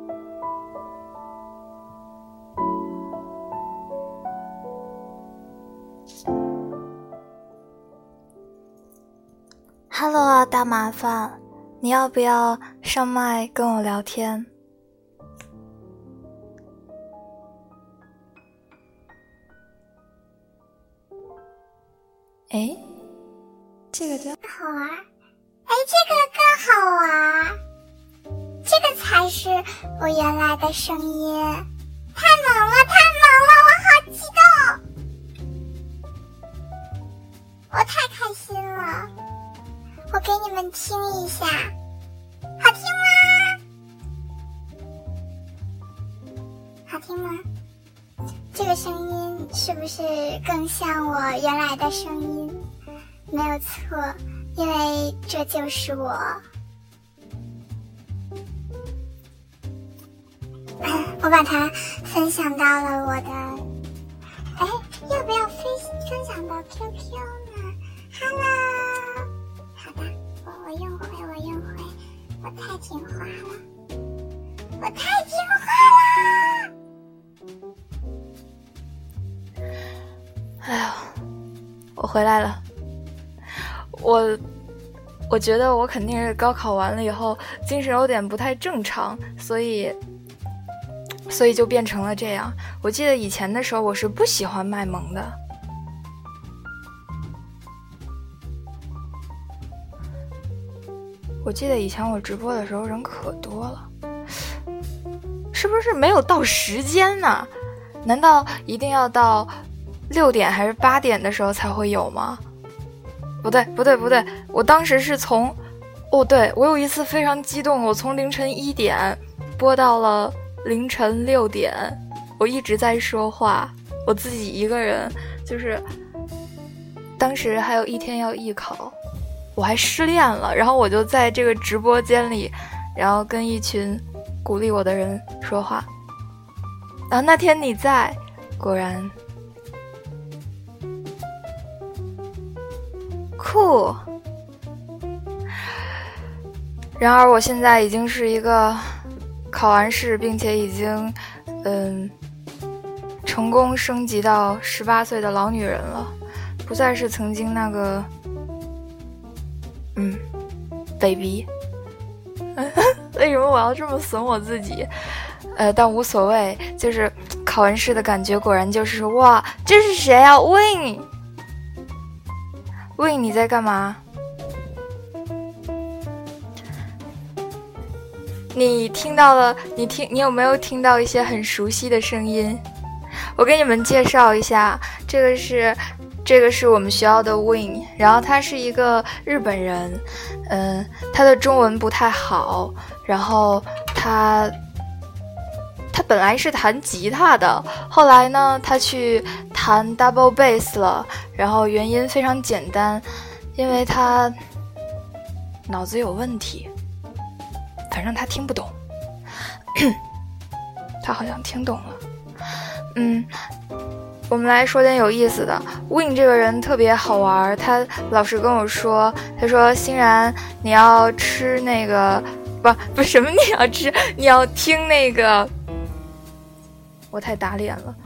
Hello 啊，大麻烦，你要不要上麦跟我聊天？诶，这个真好玩。这个更好玩，这个才是我原来的声音。太萌了，太萌了，我好激动，我太开心了。我给你们听一下，好听吗？好听吗？这个声音是不是更像我原来的声音？没有错，因为这就是我。我把它分享到了我的，要不要分享到 QQ 呢 ？Hello， 好的，我用会，我太听话了，我太听话了。 哎呀，我回来了。我觉得我肯定是高考完了以后精神有点不太正常，所以就变成了这样。我记得以前的时候我是不喜欢卖萌的。我记得以前我直播的时候人可多了，是不是没有到时间呢？难道一定要到6点还是8点的时候才会有吗？不对，我当时是从对，我有一次非常激动，我从凌晨1点播到了凌晨6点，我一直在说话，我自己一个人，就是当时还有1天要艺考，我还失恋了，然后我就在这个直播间里，然后跟一群鼓励我的人说话。然后那天你在，果然酷。然而我现在已经是一个考完试并且已经成功升级到18岁的老女人了，不再是曾经那个baby。为什么我要这么损我自己？但无所谓，就是考完试的感觉果然就是哇，这是谁啊 Win 你在干嘛？你听到了？你有没有听到一些很熟悉的声音？我给你们介绍一下，这个是我们学校的 Win， 然后他是一个日本人，他的中文不太好，然后他本来是弹吉他的，后来呢他去弹 double bass 了，然后原因非常简单，因为他脑子有问题，反正他听不懂。他好像听懂了。我们来说点有意思的。Win 这个人特别好玩，他老是跟我说，他说欣然你要吃那个不什么你要吃，你要听那个。我太打脸了。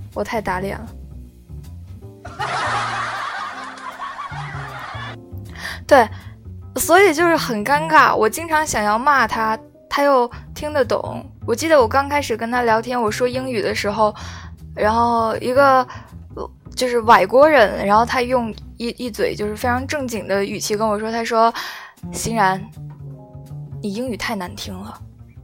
对，所以就是很尴尬，我经常想要骂他，他又听得懂。我记得我刚开始跟他聊天，我说英语的时候，然后一个就是外国人，然后他用一嘴就是非常正经的语气跟我说，他说欣然你英语太难听了。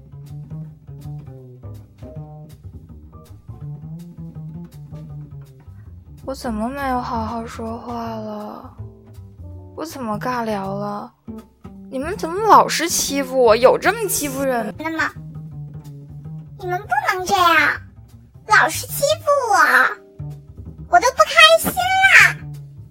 我怎么没有好好说话了？我怎么尬聊了？你们怎么老是欺负我？有这么欺负人那么你们不能这样，老是欺负我都不开心啦！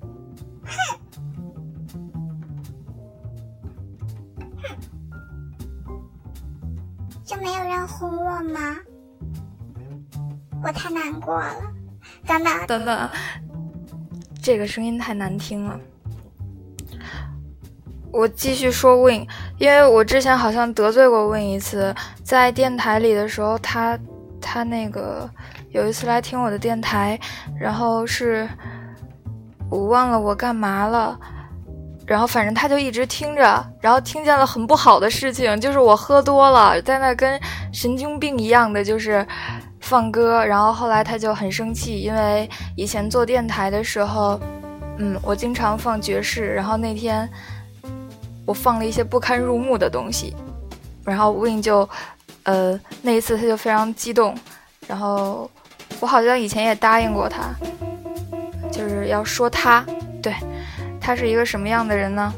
就没有人哄我吗？我太难过了。等等， 这个声音太难听了。 我继续说 Win， 因为我之前好像得罪过 Win 一次，在电台里的时候，他那个有一次来听我的电台，然后是我忘了我干嘛了，然后反正他就一直听着，然后听见了很不好的事情，就是我喝多了，在那跟神经病一样的就是放歌，然后后来他就很生气，因为以前做电台的时候，我经常放爵士，然后那天我放了一些不堪入目的东西，然后 Win 就那一次他就非常激动，然后我好像以前也答应过他，就是要说他，对，他是一个什么样的人呢？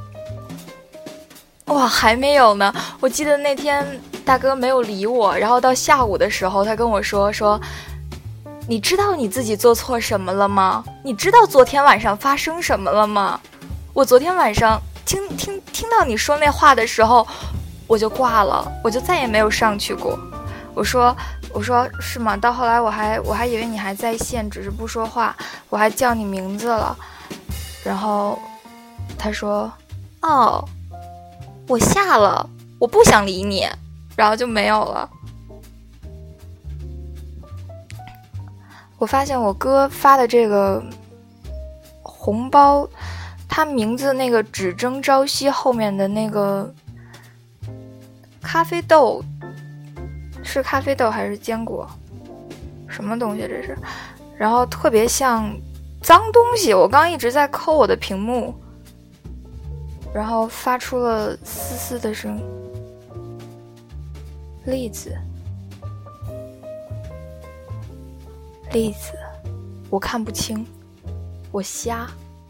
哇，还没有呢，我记得那天大哥没有理我，然后到下午的时候他跟我说你知道你自己做错什么了吗？你知道昨天晚上发生什么了吗？我昨天晚上听到你说那话的时候，我就挂了，我就再也没有上去过。我说是吗？到后来我还以为你还在线，只是不说话，我还叫你名字了。然后他说哦，我下了，我不想理你，然后就没有了。我发现我哥发的这个红包，他名字那个只争朝夕后面的那个咖啡豆，是咖啡豆还是坚果？什么东西这是？然后特别像脏东西，我刚一直在抠我的屏幕，然后发出了嘶嘶的声音。栗子，我看不清，我瞎。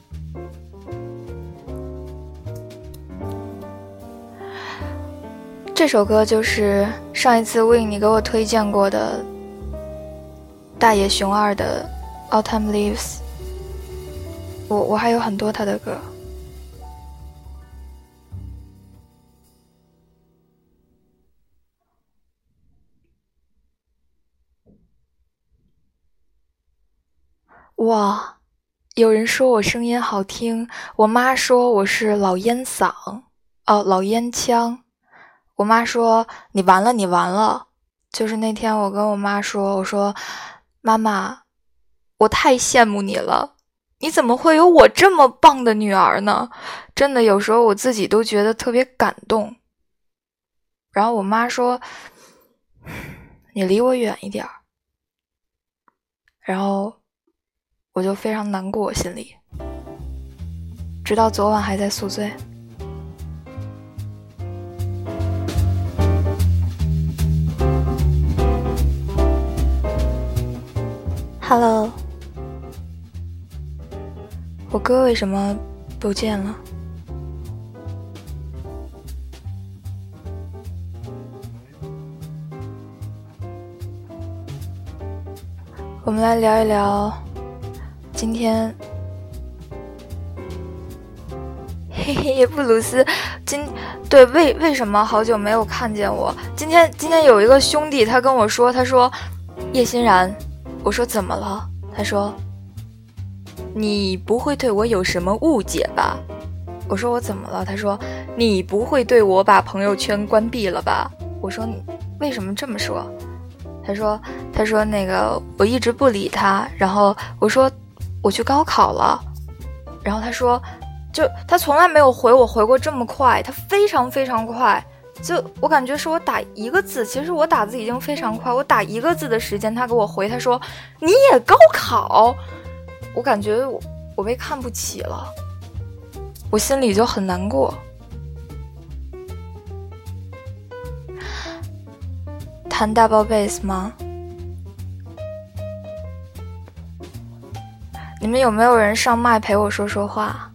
这首歌就是上一次 Win 你给我推荐过的大野熊二的 Autumn Leaves， 我还有很多他的歌。哇，有人说我声音好听，我妈说我是老烟嗓，老烟腔。我妈说你完了。就是那天我跟我妈说，我说妈妈，我太羡慕你了，你怎么会有我这么棒的女儿呢？真的有时候我自己都觉得特别感动。然后我妈说你离我远一点。然后我就非常难过，心里直到昨晚还在宿醉。Hello， 我哥为什么不见了？我们来聊一聊今天，嘿嘿，布鲁斯，对，为什么好久没有看见我？今天有一个兄弟，他跟我说，他说叶欣然，我说怎么了？他说你不会对我有什么误解吧？我说我怎么了？他说你不会对我把朋友圈关闭了吧？我说你为什么这么说？他说那个我一直不理他，然后我说我去高考了，然后他说就他从来没有回我回过这么快，他非常非常快，就我感觉是我打一个字，其实我打字已经非常快，我打一个字的时间他给我回，他说你也高考，我感觉我被看不起了，我心里就很难过。弹大爆贝斯吗？你们有没有人上麦陪我说说话？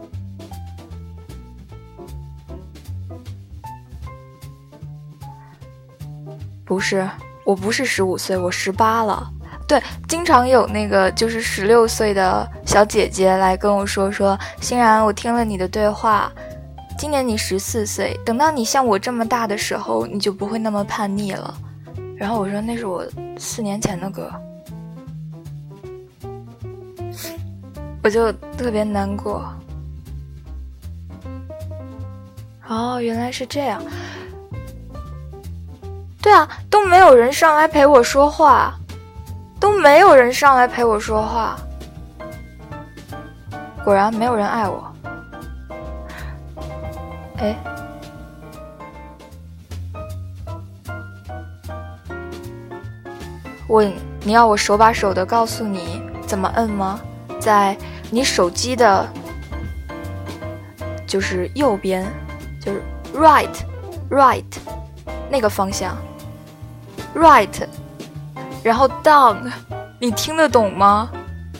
不是，我不是15岁，我18了。对，经常有那个就是16岁的小姐姐来跟我说欣然，我听了你的对话，今年你14岁，等到你像我这么大的时候，你就不会那么叛逆了。然后我说那是我4年前的歌，我就特别难过。 哦，原来是这样。对啊，都没有人上来陪我说话，果然没有人爱我。哎，你要我手把手的告诉你怎么摁吗？在你手机的就是右边，就是 right 那个方向 right， 然后 down， 你听得懂吗？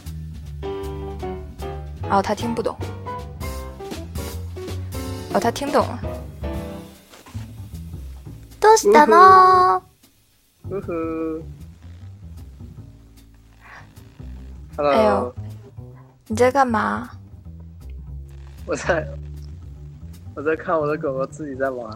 哦，他听不懂。哦，他听懂了。どうしたの？ Hello， 哎呦，你在干嘛？ 我在看我的狗狗自己在玩，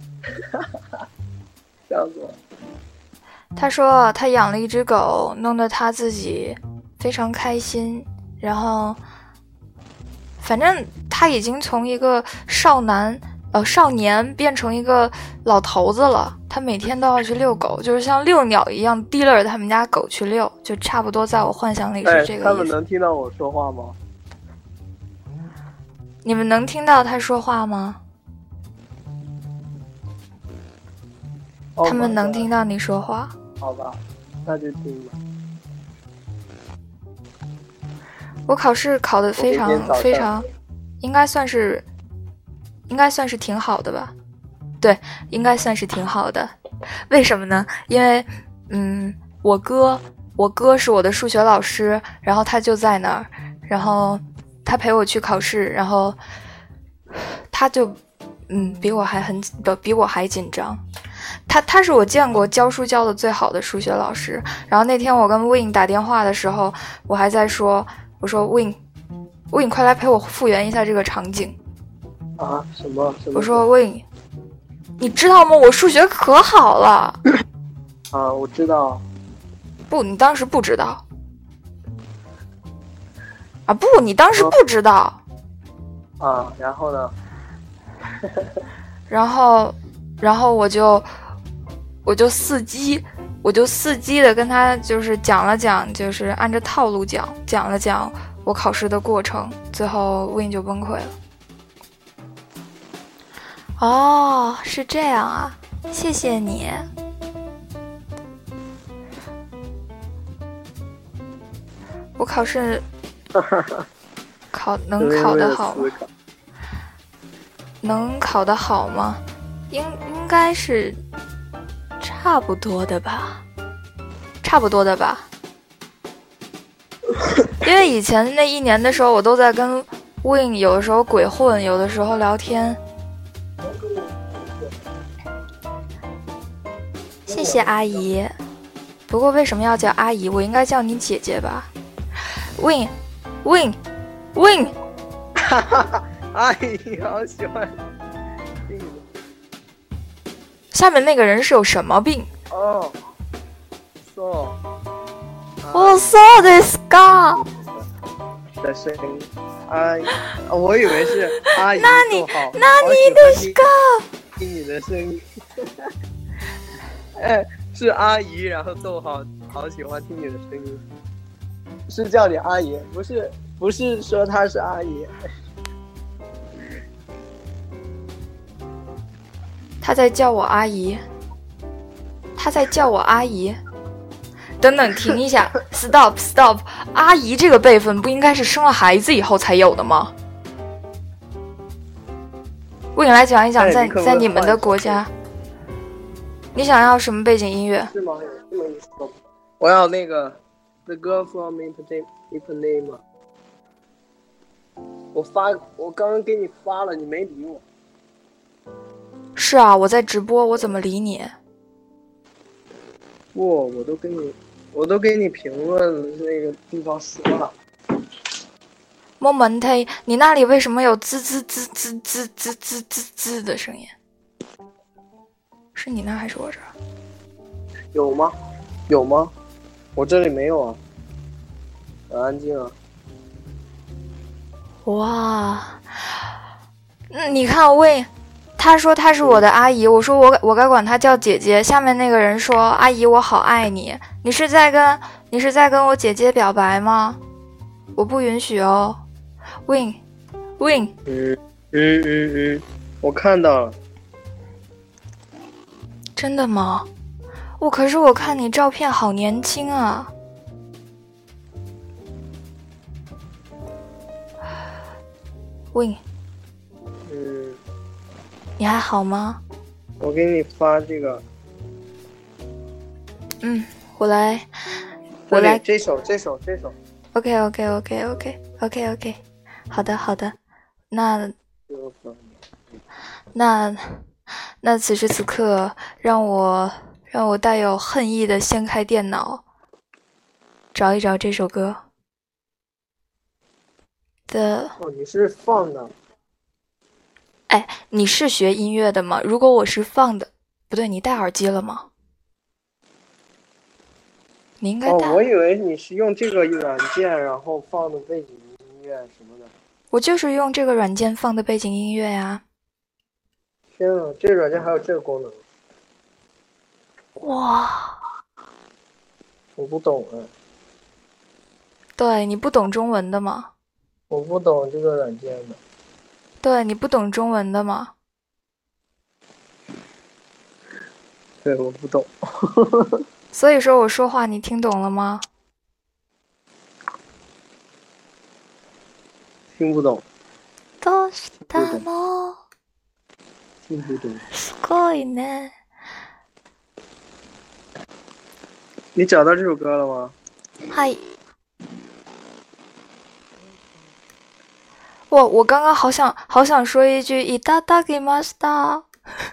笑死我。 他说他养了一只狗，弄得他自己非常开心，然后反正他已经从一个少年变成一个老头子了。他每天都要去遛狗，就是像遛鸟一样提了他们家狗去遛，就差不多在我幻想里是这个意思。 他们能听到我说话吗？ 你们能听到他说话吗？他们能听到你说话。 好吧，那就听吧。 我考试考得非常，应该算是挺好的吧？对，应该算是挺好的。为什么呢？因为我哥是我的数学老师，然后他就在那儿，然后他陪我去考试，然后他就比我还紧张。他是我见过教书教的最好的数学老师。然后那天我跟 Win 打电话的时候，我还在说，我说 Win 快来陪我复原一下这个场景。 啊？什么？ 我说 Win， 你知道吗？我数学可好了。 啊，我知道。 不，你当时不知道。啊，不，你当时不知道。 啊，然后呢？ 然后我就伺机的跟他就是讲了讲，就是按照套路讲了讲我考试的过程，最后 Win 就崩溃了。哦，是这样啊，谢谢你。我考试能考得好吗？能考得好吗？应该是差不多的吧。因为以前那1年的时候，我都在跟 Win 有的时候鬼混，有的时候聊天。谢谢阿姨。不过为什么要叫阿姨？我应该叫你姐姐吧。Win， 哈哈哈！阿姨好喜欢。 下面那个人是有什么病？ 哦そうですか。 的声音，我以为是阿姨。 那你ですか？ 听你的声音。哎，是阿姨，然后逗号，好喜欢听你的声音。是叫你阿姨，不是说她是阿姨。 他在叫我阿姨。等等，停一下，stop！ 阿姨这个辈分不应该是生了孩子以后才有的吗？我给你来讲一讲，在你们的国家，你想要什么背景音乐？ 是吗？有这么意思吗？我要那个 The Girl from Ipanema。我刚刚给你发了，你没理我。 是啊，我在直播，我怎么理你？ 我都给你评论那个地方说了。 Moment， 你那里为什么有滋滋滋滋滋滋滋滋滋的声音？是你那还是我这儿？ 有吗？我这里没有啊，很安静啊。 哇，你看Win， 他说他是我的阿姨，我说我该管他叫姐姐。下面那个人说阿姨我好爱你，你是在跟我姐姐表白吗？我不允许哦。Win， 我看到了。 真的吗？可是我看你照片好年轻啊。Win， 你还好吗？ 我给你发这个。 我来。 这首。 OK， 好的。那此时此刻，让我带有恨意的掀开电脑，找一找这首歌的。 你是放的？ 哎，你是学音乐的吗？如果我是放的，不对，你戴耳机了吗？你应该戴。 我以为你是用这个软件，然后放的背景音乐什么的。 我就是用这个软件放的背景音乐呀。 天啊，这个软件还有这个功能？ 哇！ 我不懂啊。 对，你不懂中文的吗？ 我不懂这个软件的。 对，你不懂中文的吗？ 对，我不懂。 所以说我说话你听懂了吗？ 听不懂。 どうしたの？ 听不懂。 すごいね。 你找到这首歌了吗？ 嗨。我刚刚好想说一句いただきました。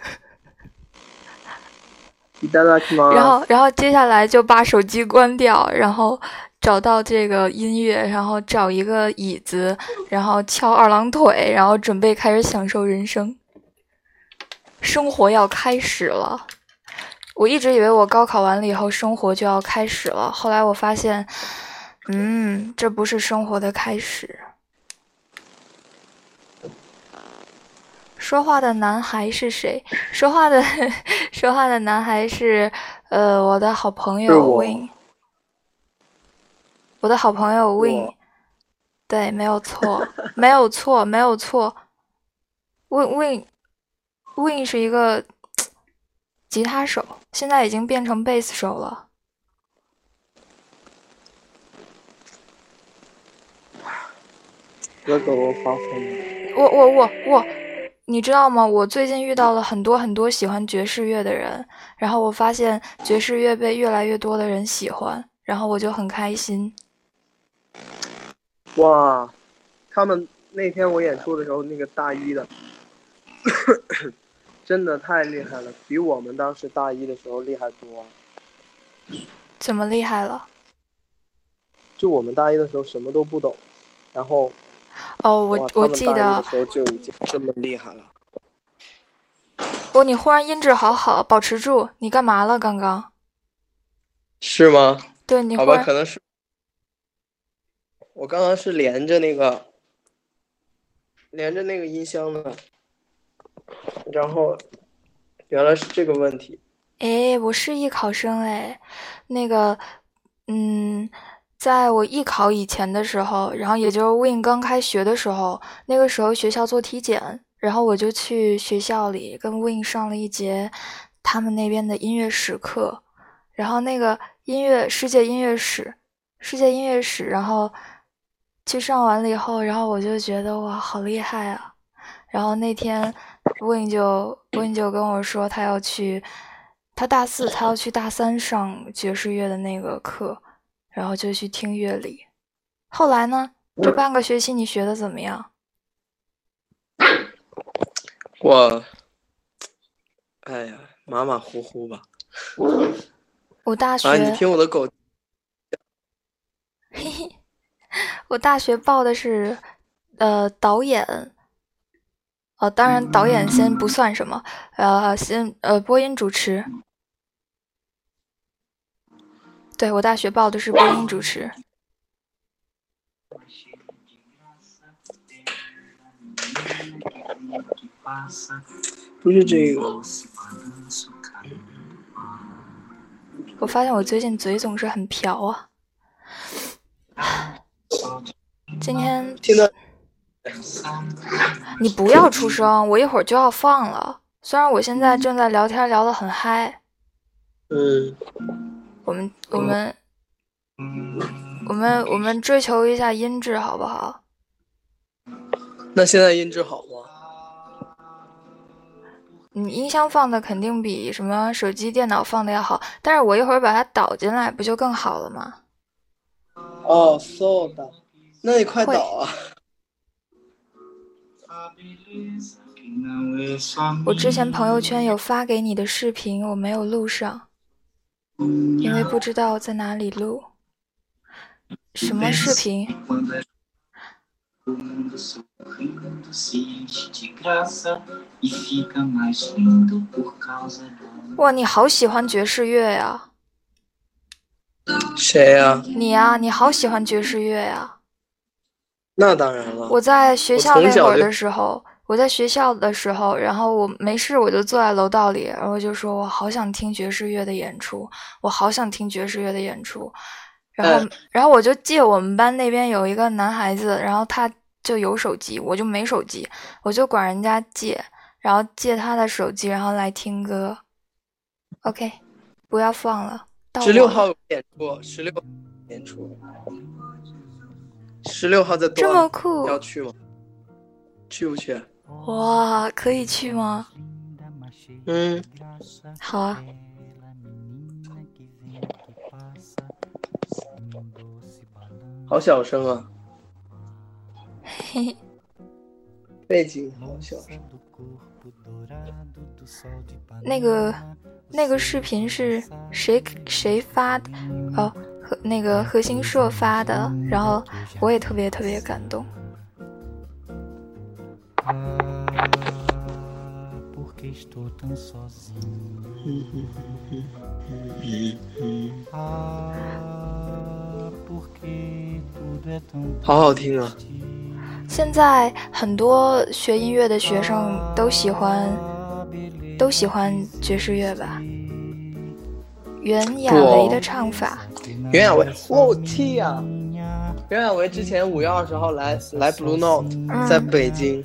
然后接下来就把手机关掉，然后找到这个音乐，然后找一个椅子，然后翘二郎腿，然后准备开始享受人生。生活要开始了。我一直以为我高考完了以后生活就要开始了，后来我发现，这不是生活的开始。说话的男孩是谁？说话的男孩是我的好朋友 Win。我的好朋友 Win。对，没有错。Win 是一个吉他手，现在已经变成贝斯手了。 哥哥，我发疯了。 你知道吗？我最近遇到了很多喜欢爵士乐的人，然后我发现爵士乐被越来越多的人喜欢，然后我就很开心。 哇，他们那天我演出的时候，那个大一的真的太厉害了，比我们当时大一的时候厉害多了。 怎么厉害了？ 就我们大一的时候什么都不懂，然后我记得他们大一的时候就已经这么厉害了。 你忽然音质好，保持住。你干嘛了刚刚？ 是吗？ 对，你好吧，可能是我刚刚是连着那个音箱的，然后原来是这个问题。 哎，我是艺考生哎，那个在我艺考以前的时候，然后也就是 Win 刚开学的时候，那个时候学校做体检，然后我就去学校里跟 Win 上了一节他们那边的音乐史课，然后那个世界音乐史，然后去上完了以后，然后我就觉得哇，好厉害啊！然后那天 Win 就跟我说他大4，他要去大3上爵士乐的那个课。然后就去听乐理。后来呢？这半个学期你学的怎么样？ 哎呀，马马虎虎吧。 我大学你听我的狗。 嘿嘿，我大学报的是导演。当然导演先不算什么，播音主持。对，我大学报的是播音主持。 不是这个。 我发现我最近嘴总是很瓢啊。今天听到你不要出声，我一会儿就要放了。虽然我现在正在聊天，聊得很嗨。我们追求一下音质，好不好？ 那现在音质好吗？ 你音箱放的肯定比什么手机、电脑放的要好，但是我一会儿把它导进来，不就更好了吗？ 哦，そうだ。那你快导啊！ 我之前朋友圈有发给你的视频，我没有录上，因为不知道在哪里录。什么视频？哇，你好喜欢爵士乐呀！ 谁呀？ 你呀，你好喜欢爵士乐呀！ 那当然了。 我在学校那会儿的时候，然后我没事我就坐在楼道里，然后就说我好想听爵士乐的演出，我好想听爵士乐的演出。然后我就借我们班那边有一个男孩子，然后他就有手机，我就没手机，我就管人家借，然后借他的手机，然后来听歌。OK， 不要放了。 16号演出，16号在这么酷， 要去吗？去不去？ 哇，可以去吗？好啊。 好小声啊！ 嘿嘿， 背景好小声。 那个视频是谁发的？哦，那个何星硕发的，然后我也特别特别感动。 好好听啊！ 现在很多学音乐的学生都喜欢爵士乐吧？袁娅维的唱法。 袁娅维，我天啊！袁娅维之前5月20号来 Blue Note，在北京。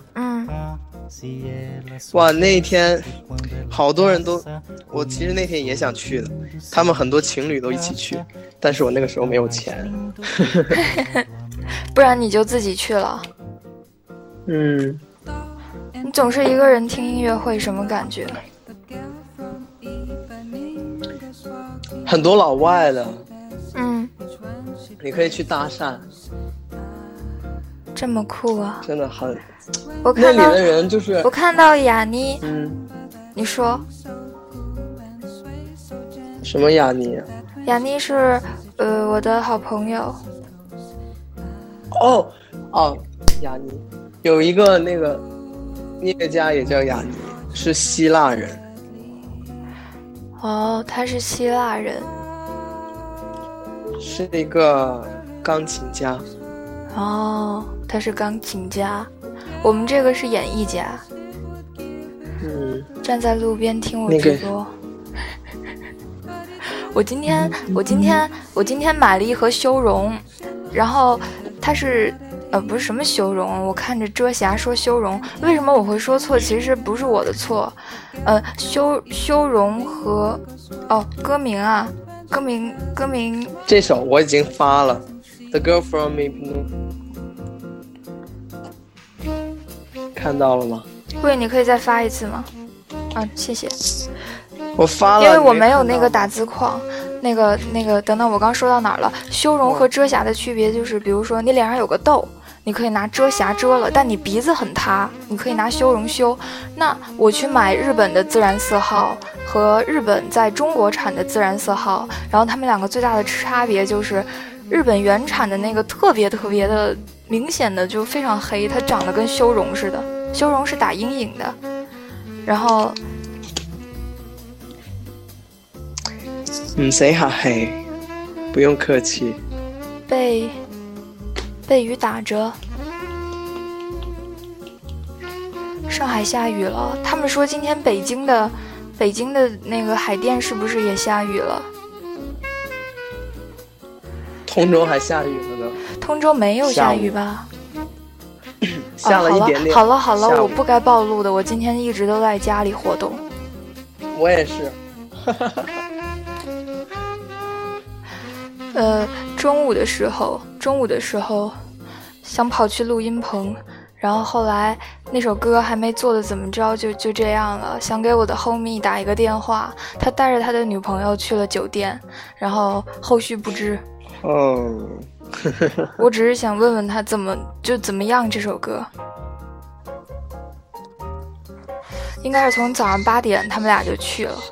哇，那一天好多人都，我其实那天也想去的，他们很多情侣都一起去，但是我那个时候没有钱。 不然你就自己去了。你总是一个人听音乐会，什么感觉？ 很多老外的。你可以去搭讪。 这么酷啊！ 真的很。 那里的人就是我看到雅妮。你说什么雅妮？ 雅妮是我的好朋友。 雅妮有一个那个音乐家也叫雅妮，是希腊人。 他是希腊人， 是一个钢琴家。 他是钢琴家，我们这个是演艺家。站在路边听我直播。我今天买了一盒修容，然后它是不是什么修容，我看着遮瑕说修容，为什么我会说错？其实不是我的错。修容和歌名啊，歌名这首我已经发了 The Girl From Ipanema， 看到了吗？ 喂，你可以再发一次吗？谢谢。 我发了， 因为我没有那个打字框。那个，等等，我刚说到哪儿了？修容和遮瑕的区别就是，比如说你脸上有个痘，你可以拿遮瑕遮了，但你鼻子很塌，你可以拿修容修。那我去买日本的自然色号和日本在中国产的自然色号，然后他们两个最大的差别就是，日本原产的那个特别特別的明显的就非常黑，它长得跟修容似的，修容是打阴影的，然后。 谁哈嘿，不用客气。 被雨打着。 上海下雨了，他们说今天北京的那个海淀是不是也下雨了？ 通州还下雨了呢。 通州没有下雨吧？ 下了一点点。 好了，我不该暴露的，我今天一直都在家里活动。 我也是。 中午的时候想跑去录音棚，然后后来那首歌还没做的怎么着就这样了，想给我的 homie 打一个电话，他带着他的女朋友去了酒店，然后后续不知。我只是想问问他怎么样这首歌。应该是从早上8点他们俩就去了。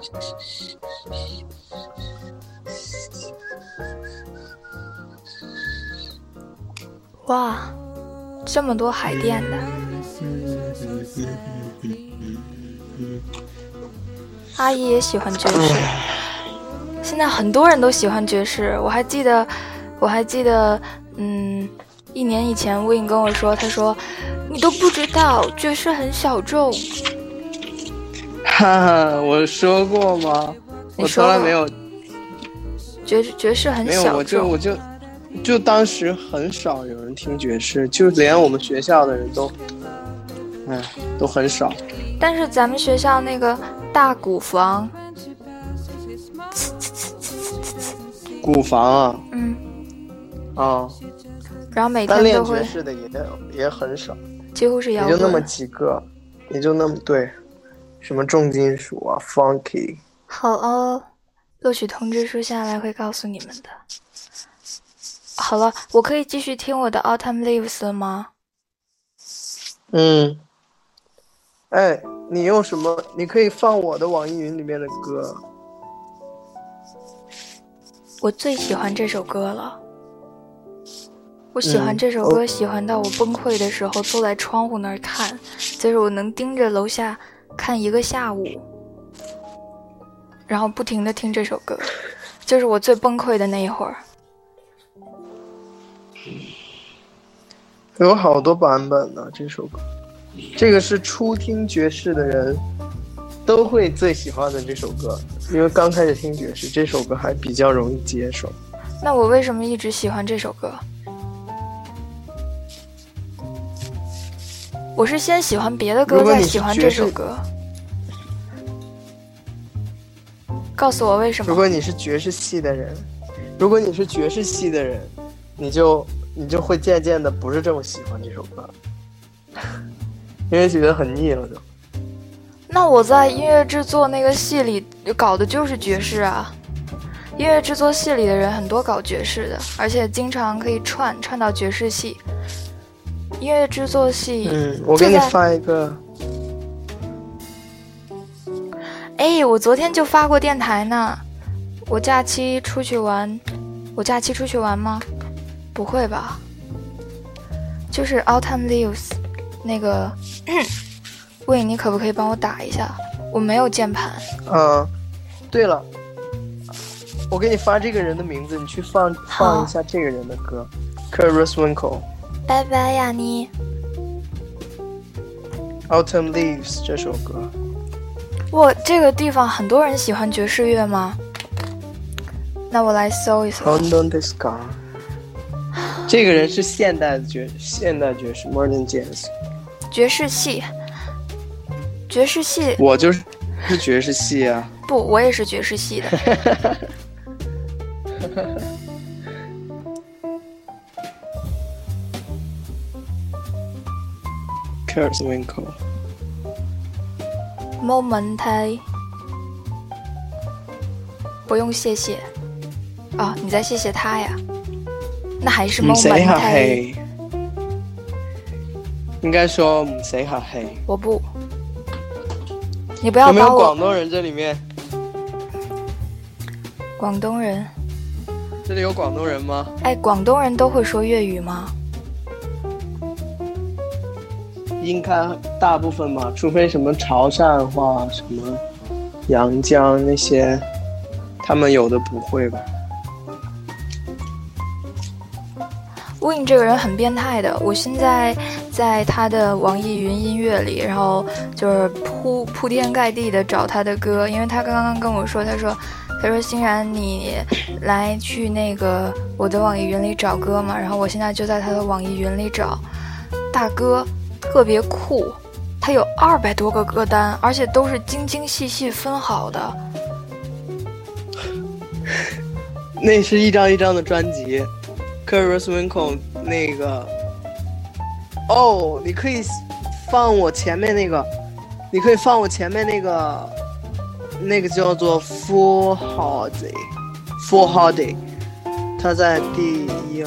哇，这么多海淀的。阿姨也喜欢爵士，现在很多人都喜欢爵士。我还记得1年以前Win跟我说，他说你都不知道爵士很小众。 哈哈，我说过吗？我从来没有。 爵士很小众。 没有，就当时很少有人听爵士，就连我们学校的人都很少。 但是咱们学校那个大鼓房， 鼓房啊， 然后每天都会。 单练爵士的也很少， 几乎是摇滚， 也就那么几个，也就那么对，什么重金属啊 ，funky。 好哦，录取通知书下来会告诉你们的。好了，我可以继续听我的 Autumn Leaves 了吗？ 哎，你用什么？你可以放我的网易云里面的歌。 我最喜欢这首歌了。我喜欢这首歌，喜欢到我崩溃的时候坐在窗户那儿看，就是我能盯着楼下看一个下午，然后不停地听这首歌，就是我最崩溃的那一会儿。 有好多版本呢，这首歌。这个是初听爵士的人都会最喜欢的这首歌，因为刚开始听爵士，这首歌还比较容易接受。 那我为什么一直喜欢这首歌？我是先喜欢别的歌，再喜欢这首歌。告诉我为什么？ 如果你是爵士系的人，你就会渐渐的不是这么喜欢这首歌，因为觉得很腻了就。 那我在音乐制作那个系里搞的就是爵士啊，音乐制作系里的人很多搞爵士的，而且经常可以串到爵士系。音乐制作系， 我给你发一个。 哎，我昨天就发过电台呢。我假期出去玩吗？不会吧？就是 Autumn Leaves 那个，喂，你可不可以帮我打一下？我没有键盘。 对了，我给你发这个人的名字，你去放一下这个人的歌 ，Kurt Winkle。 拜拜呀你。 Autumn Leaves 这首歌。 哇，这个地方很多人喜欢爵士乐吗？那我来搜一搜。 这个人是现代爵士 Modern Jazz。爵士系。我就是爵士系啊。 不，我也是爵士系的。 Kurt Winkle。 冇問題，不用謝謝。哦，你在謝謝他呀？那還是冇問題。 應該說唔使客氣。 我不，你不要把我。 有沒有廣東人這裡面？ 廣東人。 這裡有廣東人嗎？ 哎，廣東人都會說粵語嗎？ 應該大部分吧，除非什麼潮汕話、什麼陽江那些，他們有的不會吧。 Win 这个人很变态的，我现在在他的网易云音乐里，然后就是铺天盖地的找他的歌，因为他刚刚跟我说，他说欣然你来去那个我的网易云里找歌嘛，然后我现在就在他的网易云里找，大哥特别酷，他有200多个歌单，而且都是精精细细分好的。 那是一张一张的专辑。Chris Winkle 那个，哦，你可以放我前面那个，那个叫做 Full Holiday，它在第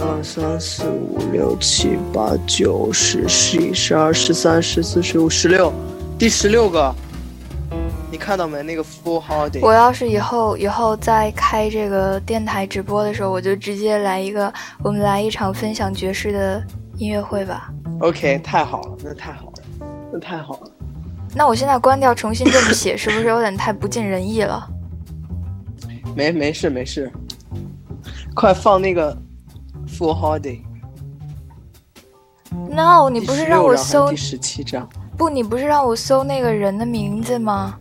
1、2、3、4、5、6、7、8、9、10、11、12、13、14、15、16，第16个。你看到没？那个 Full Holiday。 我要是以后再开这个电台直播的时候，我就直接我们来一场分享爵士的音乐会吧。 OK， 太好了，那太好了。 那我现在关掉，重新这么写，是不是有点太不尽人意了？ 没事，快放那个 Full Holiday。No， 你不是让我搜第17章？ 不，你不是让我搜那个人的名字吗？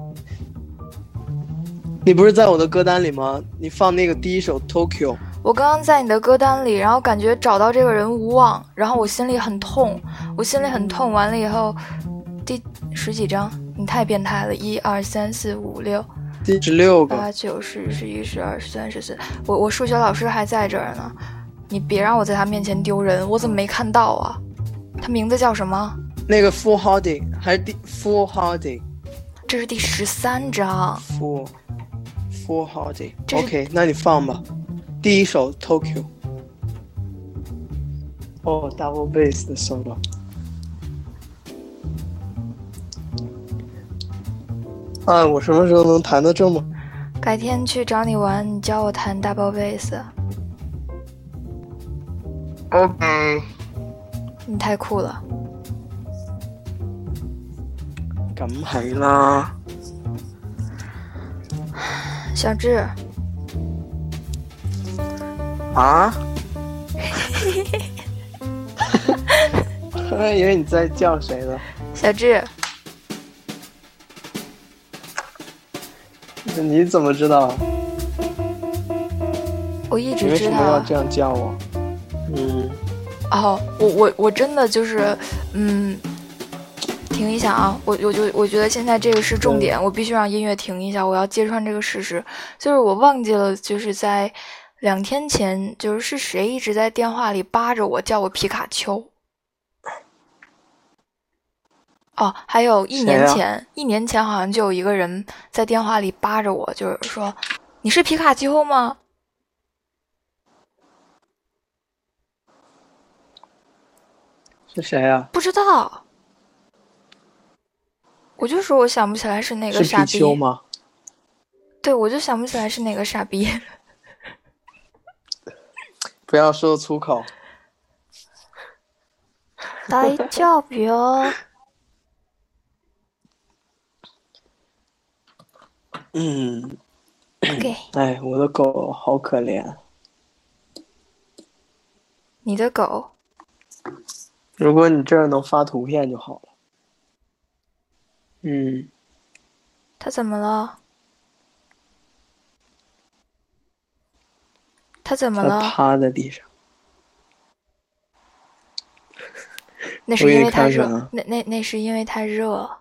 你不是在我的歌单里吗？你放那个第一首 Tokyo。 我刚刚在你的歌单里，然后感觉找到这个人无望，然后我心里很痛，完了以后，第10几章，你太变态了，1、2、3、4、5、6， 第16个 ，8、9、10、11、12、13、14，我数学老师还在这儿呢，你别让我在他面前丢人，我怎么没看到啊？他名字叫什么？ 那个 Full Holiday 还是Full Holiday？ 这是第13章。 Full Holiday。OK， 那你放吧。第一首 Tokyo。哦 ，Double Bass 的 solo。我什么时候能弹得这么？ 改天去找你玩，你教我弹 Double Bass。 OK。 你太酷了。 咁係啦。 小智。 啊？我以为你在叫谁呢？ 小智。 你怎么知道？ 我一直知道。 你为什么要这样叫我？ 我真的就是停一下啊！我觉得现在这个是重点，我必须让音乐停一下，我要揭穿这个事实。就是我忘记了，就是在2天前，是谁一直在电话里扒着我叫我皮卡丘。哦，还有1年前，1年前好像就有一个人在电话里扒着我，就是说你是皮卡丘吗？ 是谁啊？ 不知道。我就说我想不起来是哪个傻逼。 是皮丘吗？ 对，我就想不起来是哪个傻逼。 不要说粗口。 大丈夫よ。 哎，我的狗好可怜。 你的狗？ 如果你这儿能发图片就好了。 他怎么了？他趴在地上。 那是因为他热。那是因为他热。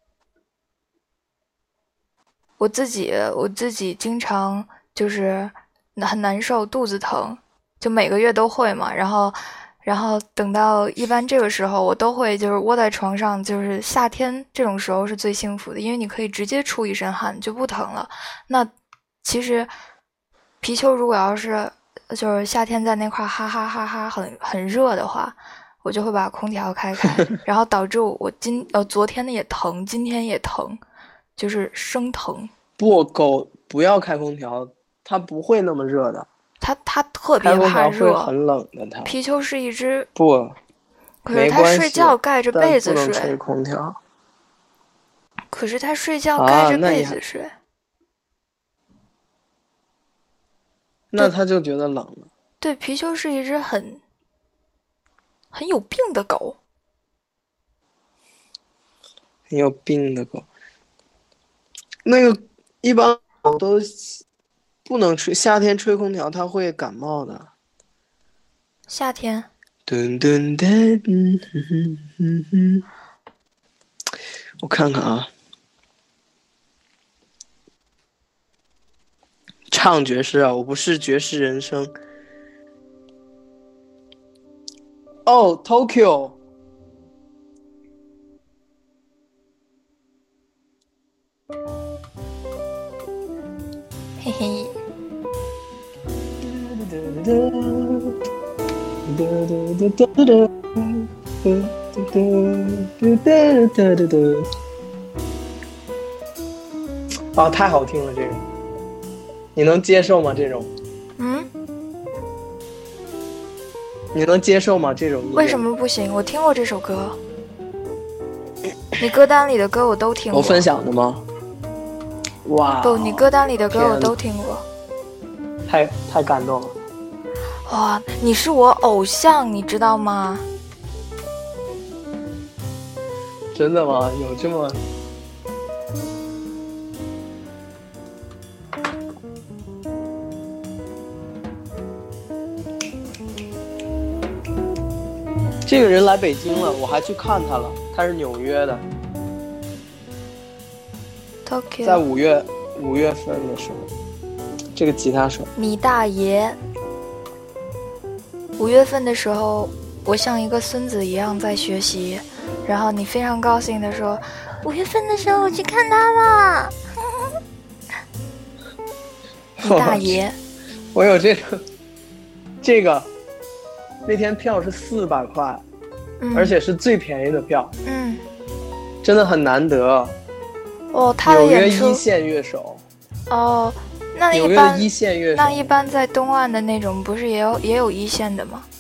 我自己经常就是很难受，肚子疼，就每个月都会嘛，然后等到一般这个时候我都会就是窝在床上，就是夏天这种时候是最幸福的，因为你可以直接出一身汗就不疼了。那其实皮丘如果要是就是夏天在那块哈哈哈哈很热的话，我就会把空调开然后导致我昨天也疼，今天也疼，就是生疼。 不，狗不要开空调，它不会那么热的。 它特别怕热， 会很冷的。它皮丘是一只不， 可是它睡觉盖着被子睡， 不能吹空调。 可是它睡觉盖着被子睡， 那它就觉得冷了。 对，皮丘是一只很很有病的狗。 很有病的狗。那个一般狗都不能吹，夏天吹空调它会感冒的。 夏天。 噔噔噔，我看看啊，唱爵士啊，我不是爵士人生。哦 ，Tokyo。 嘿嘿。 啊，太好听了，这个你能接受吗？这种你能接受吗？这种音乐为什么不行？我听过这首歌，你歌单里的歌我都听过。 我分享的吗？哇， 不，你歌单里的歌我都听过。 太感动了。 哇，你是我偶像，你知道吗？ 真的吗？有这么？这个人来北京了，我还去看他了，他是纽约的。 Tokyo。 在5月份的时候，这个吉他手。 你大爷！5月份的时候，我像一个孙子一样在学习，然后你非常高兴地说：“5月份的时候我去看他了。”你大爷！ 我有这个，那天票是400块，而且是最便宜的票，真的很难得。 哦，他的演出纽约一线乐手。 哦，那纽约的一线乐手。 那一般在东岸的那种，不是也有一线的吗？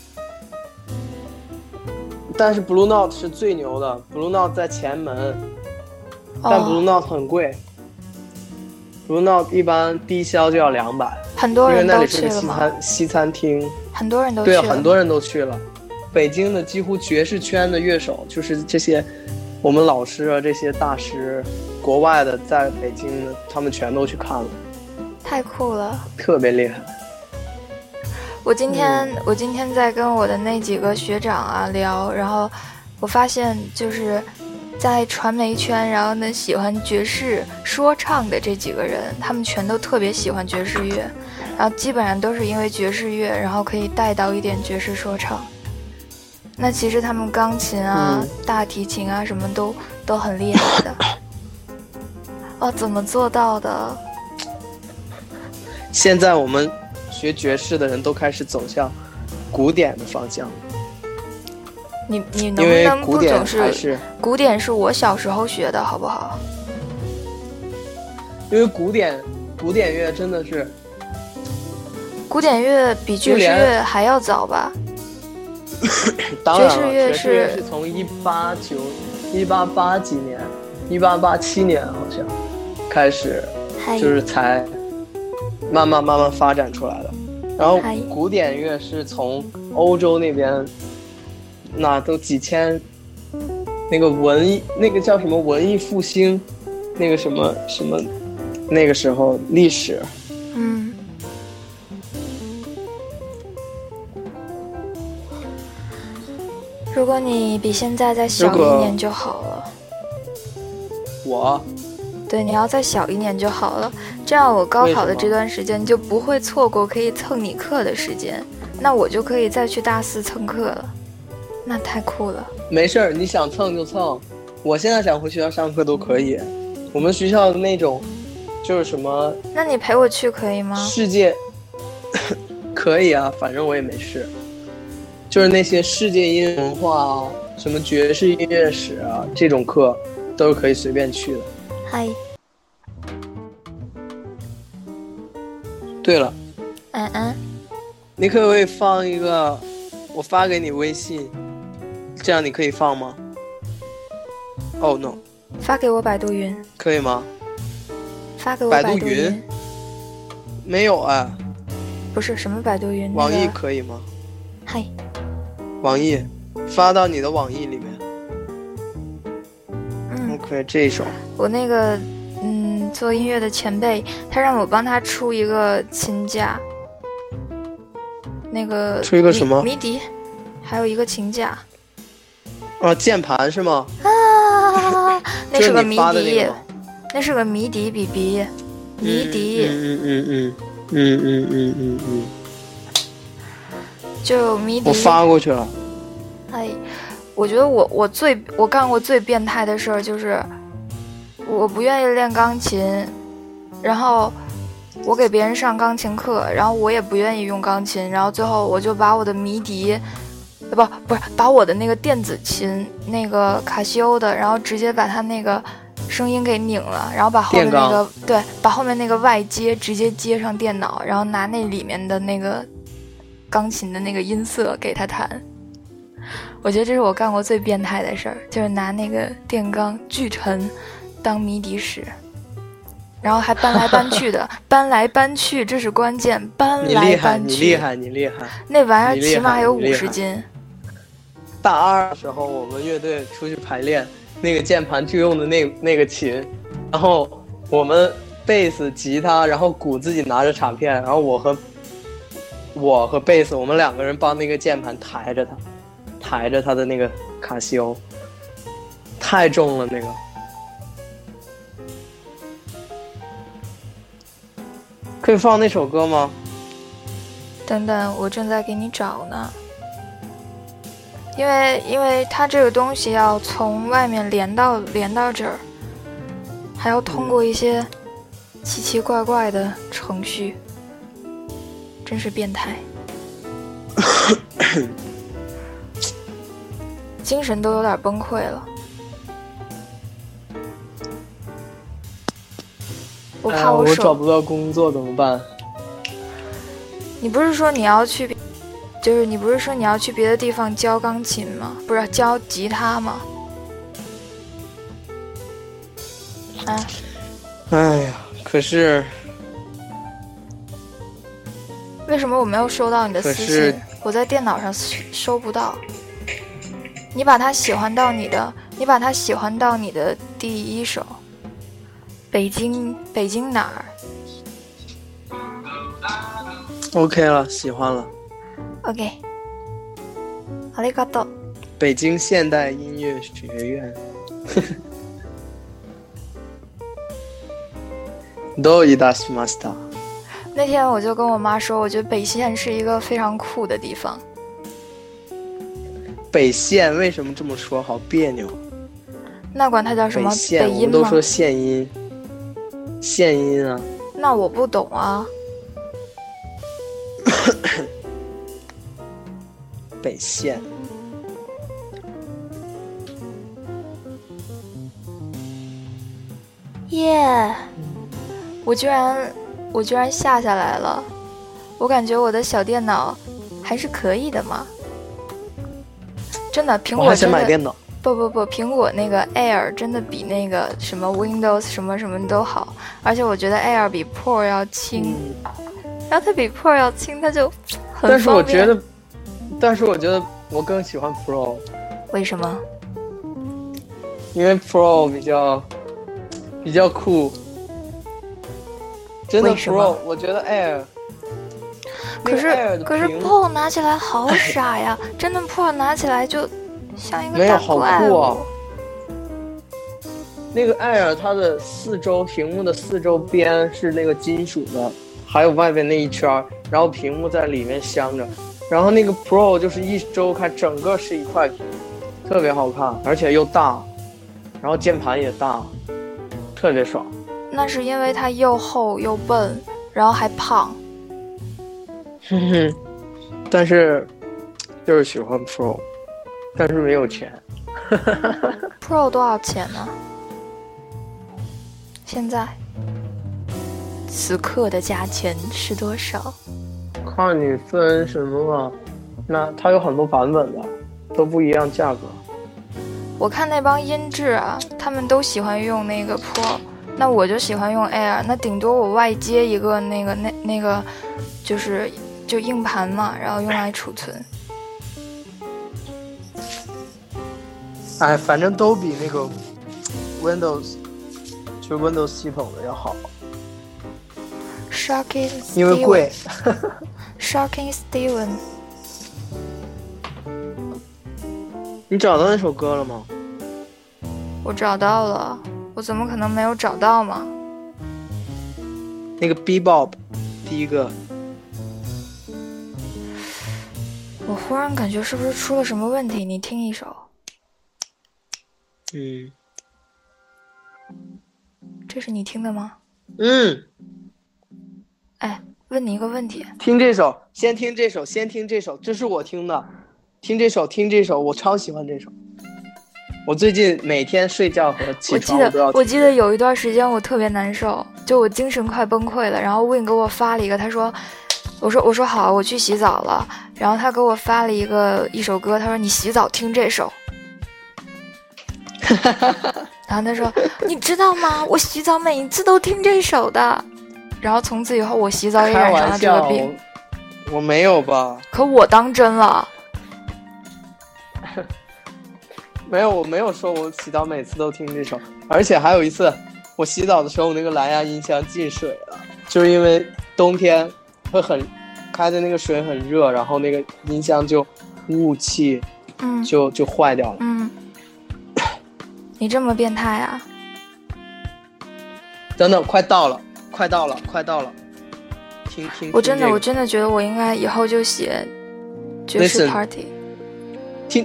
但是 Blue Note 是最牛的 ，Blue Note 在前门，但 Blue Note 很贵。Blue Note 一般低消就要200， 很多人都去了吗？因为那里是个西餐厅， 很多人都去了。 对，很多人都去了。北京的几乎爵士圈的乐手，就是这些我们老师啊，这些大师，国外的在北京的，他们全都去看了。 太酷了， 特别厉害。 我今天在跟我的那几个学长啊聊，然后我发现就是在传媒圈，然后呢喜欢爵士说唱的这几个人，他们全都特别喜欢爵士乐，然后基本上都是因为爵士乐，然后可以带到一点爵士说唱。那其实他们钢琴啊、大提琴啊什么都很厉害的。哦，怎么做到的？ 现在我们学爵士的人都开始走向古典的方向。 你能不能不总是古典是我小时候学的好不好？ 因为古典乐真的是， 古典乐比爵士乐还要早吧？ 当然了， 爵士乐是从1880几年，1887年好像开始，就是才慢慢发展出来的。然后古典乐是从欧洲那边，那都几千，那个叫什么文艺复兴，那个什么那个时候历史。 如果你比现在再小1年就好了。对，你要再小1年就好了，这样我高考的这段时间就不会错过可以蹭你课的时间，那我就可以再去大4蹭课了，那太酷了。 没事儿，你想蹭就蹭，我现在想回学校上课都可以。我们学校的那种就是什么， 那你陪我去可以吗？ 世界可以啊，反正我也没事。就是那些世界音乐文化啊，什么爵士音乐史啊，这种课都是可以随便去的。 嗨。 对了，你可不可以放一个，我发给你微信，这样你可以放吗？Oh no， 发给我百度云可以吗？ 发给我百度云没有啊？ 不是什么百度云， 网易可以吗？ 嗨， 网易发到你的网易里面。OK， 这一首我那个做音乐的前辈，他让我帮他出一个琴架，那个出一个什么迷笛，还有一个琴架。 键盘是吗？ 那是个迷笛， 那是个迷笛 BB， 迷笛。就迷笛。 我发过去了。 哎，我觉得我干过最变态的事儿就是，我不愿意练钢琴，然后我给别人上钢琴课，然后我也不愿意用钢琴，然后最后我就把我的迷笛。不是把我的那个电子琴，那个卡西欧的，然后直接把它那个声音给拧了，然后把后面那个把后面那个外接直接接上电脑，然后拿那里面的那个钢琴的那个音色给它弹。我觉得这是我干过最变态的事儿，就是拿那个电钢巨沉当迷笛使，然后还搬来搬去的，搬来搬去，这是关键，搬来搬去。 你厉害！ 那玩意儿起码有50斤。 大二的时候，我们乐队出去排练，那个键盘就用的那个琴，然后我们贝斯、吉他，然后鼓自己拿着卡片，然后我和贝斯，我们2个人帮那个键盘抬着它的那个卡西欧，太重了那个。可以放那首歌吗？ 等等，我正在给你找呢。因为它这个东西要从外面连到这儿，还要通过一些奇奇怪怪的程序，真是变态，精神都有点崩溃了。我怕我找不到工作怎么办？ 你不是说你要去别的地方教钢琴吗？不是教吉他吗？ 哎呀，可是为什么我没有收到你的私信？我在电脑上收不到。你把它喜欢到你的第一首。北京哪儿 ？OK 了，喜欢了。 OK， ありがとう。 北京现代音乐学院。どういたしました。 那天我就跟我妈说，我觉得北线是一个非常酷的地方。 北线为什么这么说？好别扭。 那管它叫什么？ 北线， 北音吗？ 我们都说县音。县音啊。 那我不懂啊。 北线。 耶！我居然下来了，我感觉我的小电脑还是可以的嘛。真的，苹果真的。 我还想买电脑。 不，苹果那个 Air 真的比那个什么 Windows 什么什么都好，而且我觉得 Air 比 Pro 要轻，然后它比 Pro 要轻，它就很方便。 但是我觉得我更喜欢 Pro。 为什么？ 因为 Pro 比较酷。真的 Pro， 我觉得 Air。 可是 Pro 拿起来好傻呀！真的 Pro 拿起来就像一个大怪物。 没有，好酷啊！那个 Air 它的屏幕的四周边是那个金属的，还有外边那一圈，然后屏幕在里面镶着。然后那个 Pro 就是一周开，整个是一块屏，特别好看，而且又大，然后键盘也大，特别爽。 那是因为它又厚又笨，然后还胖。 但是就是喜欢 Pro， 但是没有钱。 Pro 多少钱呢？现在此刻的价钱是多少？ 看你分什么吧，那它有很多版本的，都不一样价格。 我看那帮音质啊，他们都喜欢用那个 Pro， 那我就喜欢用 Air， 那顶多我外接一个那个就硬盘嘛，然后用来储存。 哎，反正都比那个 Windows 就是 Windows 系统的要好， Shocking 因为贵。 Shocking Steven， 你找到那首歌了吗？ 我找到了，我怎么可能没有找到嘛？ 那个 Bebop 第一个。 我忽然感觉是不是出了什么问题？你听一首，这是你听的吗？哎，问你一个问题， 听这首，先听这首，这是我听的，听这首，我超喜欢这首。我最近每天睡觉和起床我都要听。 我记得有一段时间我特别难受，就我精神快崩溃了，然后 Win 给我发了一个，他说，我说好，我去洗澡了，然后他给我发了一首歌，他说你洗澡听这首。然后他说你知道吗，我洗澡每一次都听这首的，然后从此以后我洗澡也染上了这个病。 我没有吧？ 可我当真了。 没有，我没有说我洗澡每次都听这首，而且还有一次我洗澡的时候，我那个蓝牙音箱进水了，就是因为冬天会开的那个水很热，然后那个音箱就雾气，就坏掉了。 你这么变态啊！ 等等，快到了！听， 我真的觉得我应该以后就写爵士 party。 听。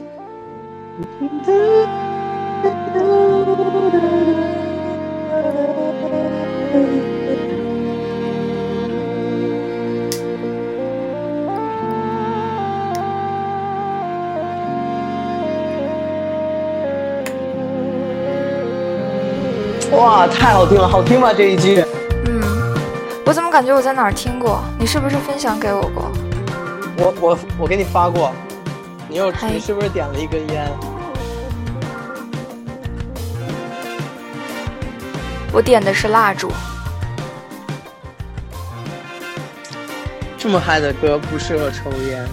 哇，太好听了，好听吗这一句？ 我怎么感觉我在哪儿听过？你是不是分享给我过？ 我给你发过。你是不是点了一根烟？ 我点的是蜡烛。 这么嗨的歌不适合抽烟。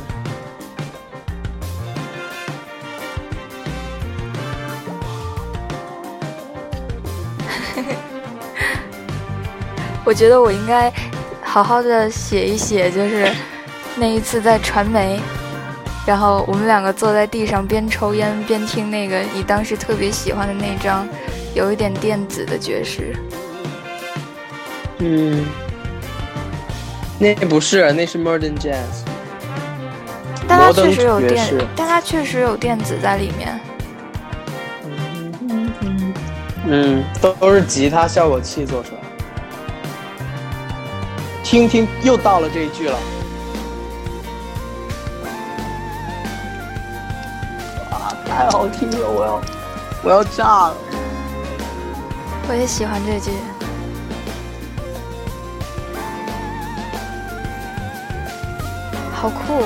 我觉得我应该好好的写一写，就是那一次在传媒，然后我们两个坐在地上边抽烟边听那个你当时特别喜欢的那张有一点电子的爵士。 那不是，那是 Modern Jazz。 但它确实有电子在里面。 都是吉他效果器做出来。听，又到了这一句了。哇，太好听了，我要炸了。 我也喜欢这句。好酷！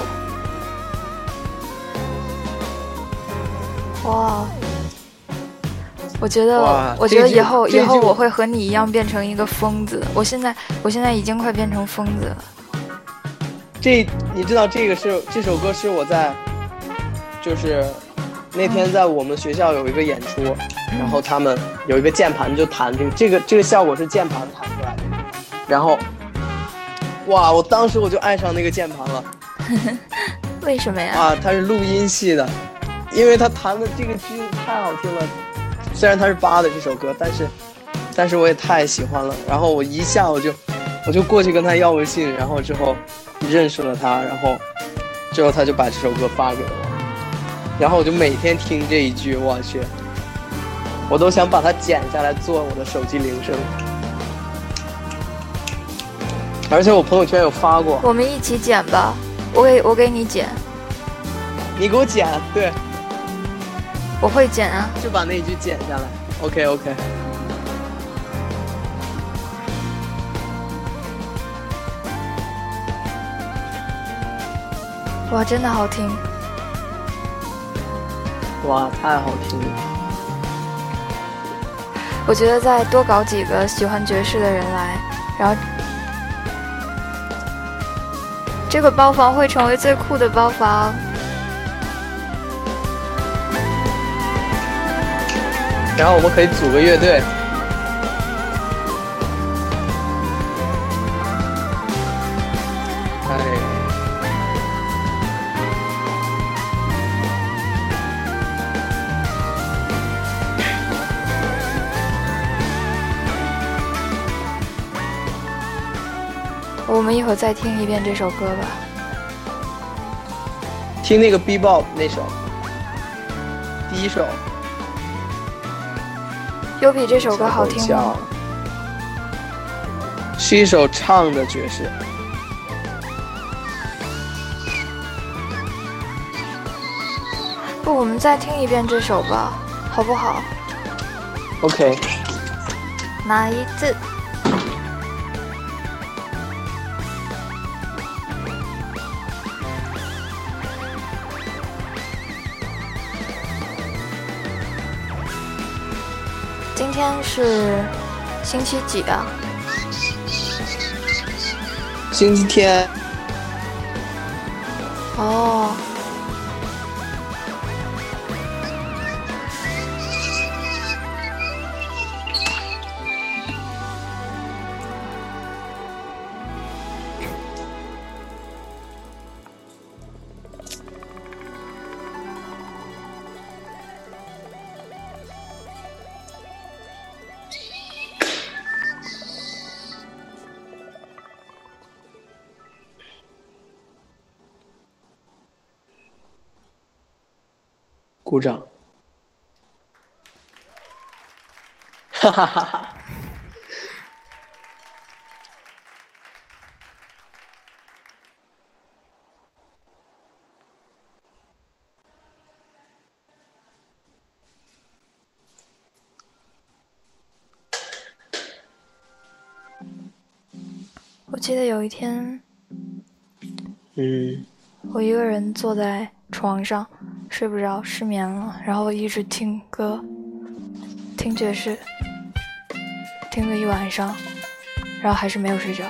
哇！我觉得以后我会和你一样变成一个疯子。我现在已经快变成疯子了。 你知道这首歌是我在，就是那天在我们学校有一个演出，然后他们有一个键盘就弹这个效果是键盘弹出来的，然后哇，我当时我就爱上那个键盘了。 为什么呀？ 啊，他是录音系的，因为他弹的这个剧太好听了。虽然他是8的这首歌，但是我也太喜欢了。然后我一下我就过去跟他要微信，然后之后认识了他，然后之后他就把这首歌发给我，然后我就每天听这一句，我去，我都想把它剪下来做我的手机铃声。而且我朋友圈有发过。 我们一起剪吧，我给你剪。 你给我剪，对。 我会剪啊， 就把那一句剪下来。OK。 哇，真的好听！ 哇，太好听了！ 我觉得再多搞几个喜欢爵士的人来，然后这个包房会成为最酷的包房。 然后我们可以组个乐队。哎， 我们一会儿再听一遍这首歌吧。 听那个 Bebop 那首，第一首。 有比这首歌好听吗？ 是一首唱的爵士。 不，我们再听一遍这首吧，好不好 OK。 哪一次？今天是星期几啊？ 星期天。 哦。 鼓掌。哈哈哈哈。 我记得有一天，我一个人坐在床上睡不着，失眠了，然后我一直听歌，听爵士，听了一晚上，然后还是没有睡着。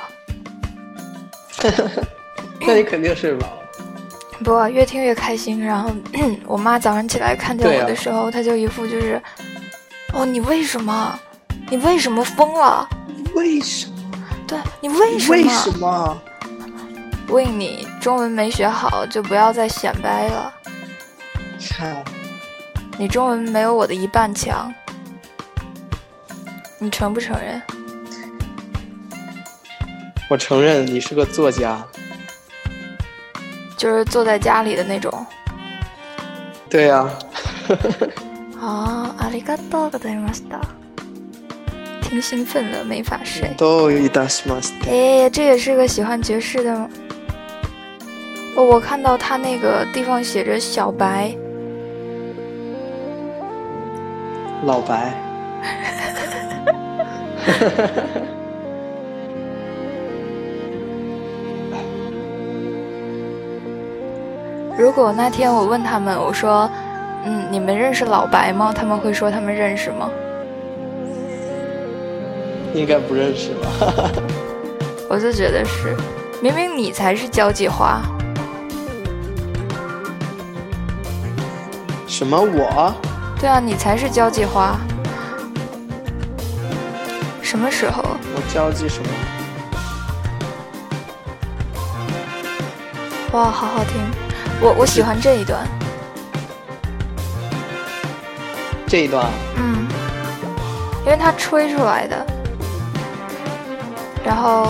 那你肯定睡不着。 不，越听越开心。然后我妈早上起来看见我的时候，她就一副就是哦，你为什么疯了？ 为什么？ 对，你为什么？ 为什么？ 问你中文没学好就不要再显摆了。你中文没有我的一半强，你承不承认？ 我承认你是个作家。 就是坐在家里的那种。 对呀。 ありがとうございました。挺兴奋的，没法睡。 どういたしまして。 哎，这也是个喜欢爵士的吗？我看到他那个地方写着小白。 老白。 如果那天我问他们，我说，你们认识老白吗？他们会说他们认识吗？ 应该不认识吧。 我就觉得是，明明你才是交际花。 什么我？ 对啊，你才是交际花。什么时候？ 我交际什么？ 哇，好好听！我喜欢这一段。 这一段？ 因为它吹出来的。然后，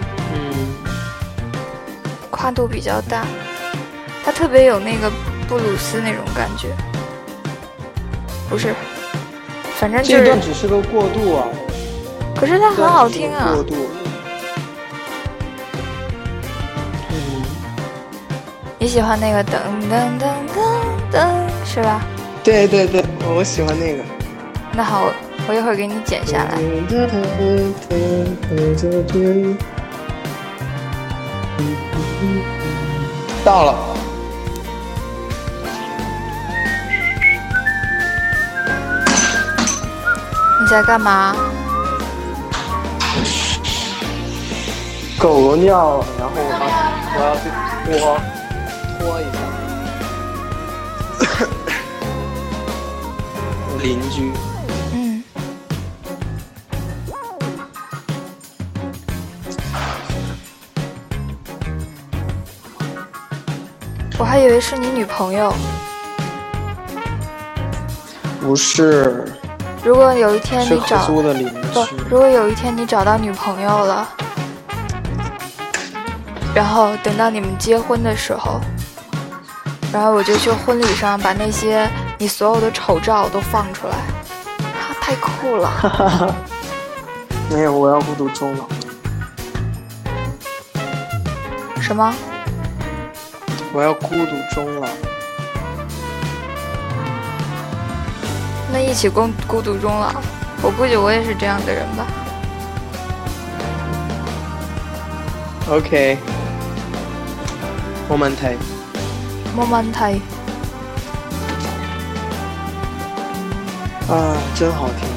跨度比较大，它特别有那个布鲁斯那种感觉。不是，反正就是。 这段只是个过渡啊。 可是它很好听啊。 过渡。 你喜欢那个噔噔噔噔噔是吧？ 对对对，我喜欢那个。 那好，我一会儿给你剪下来。 到了。 你在干嘛？ 狗狗尿了，然后我要去拖一下。邻居。 我还以为是你女朋友。 不是。 如果有一天你找租的邻居， 如果有一天你找到女朋友了，然后等到你们结婚的时候，然后我就去婚礼上把那些你所有的丑照都放出来，太酷了。 没有，我要孤独终老。 什么？ 我要孤独终老。 那一起孤独终老，我估计我也是这样的人吧。 OK， Momentai。啊，真好听。